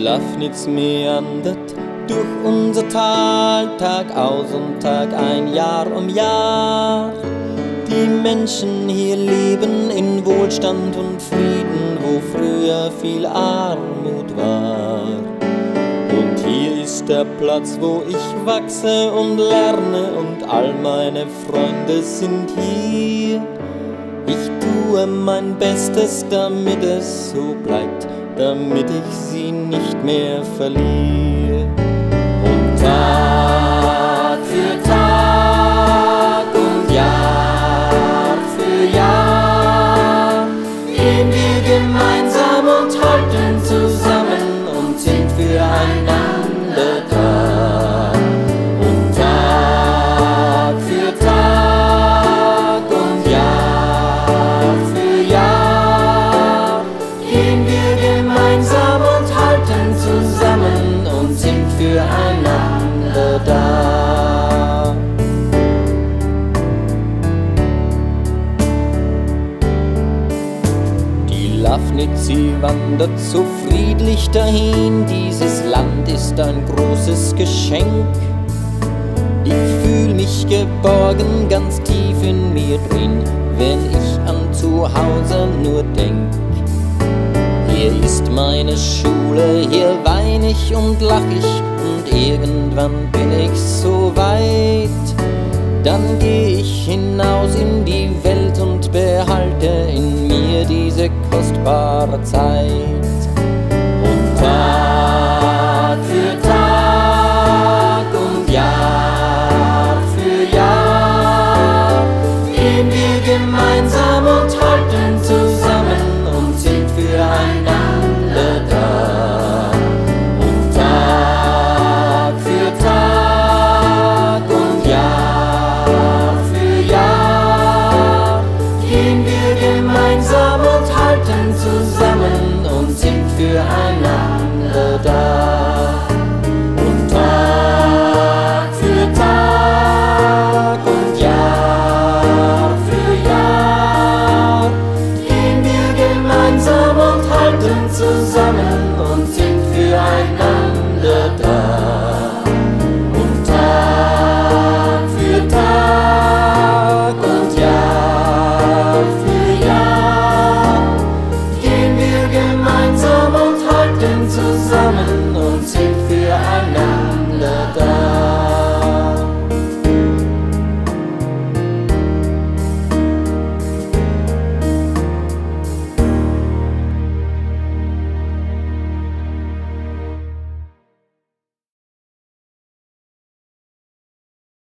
Lafnitz meandert durch unser Tal, Tag aus und Tag ein, Jahr um Jahr. Die Menschen hier leben in Wohlstand und Frieden, wo früher viel Armut war. Und hier ist der Platz, wo ich wachse und lerne, und all meine Freunde sind hier. Ich tue mein Bestes, damit es so bleibt, damit ich sie nicht mehr verliere. Und Tag für Tag und Jahr für Jahr gehen wir gemeinsam und halten zusammen und sind füreinander da. Und Tag für Tag und Jahr für Jahr gehen wir gemeinsam und halten zusammen und sind füreinander da. Die Lafnitz, sie wandert so friedlich dahin, dieses Land ist ein großes Geschenk. Ich fühl mich geborgen ganz tief in mir drin, wenn ich an Zuhause nur denk. Hier ist meine Schule, hier wein ich und lach ich, und irgendwann bin ich so weit. Dann geh ich hinaus in die Welt und behalte in mir diese kostbare Zeit.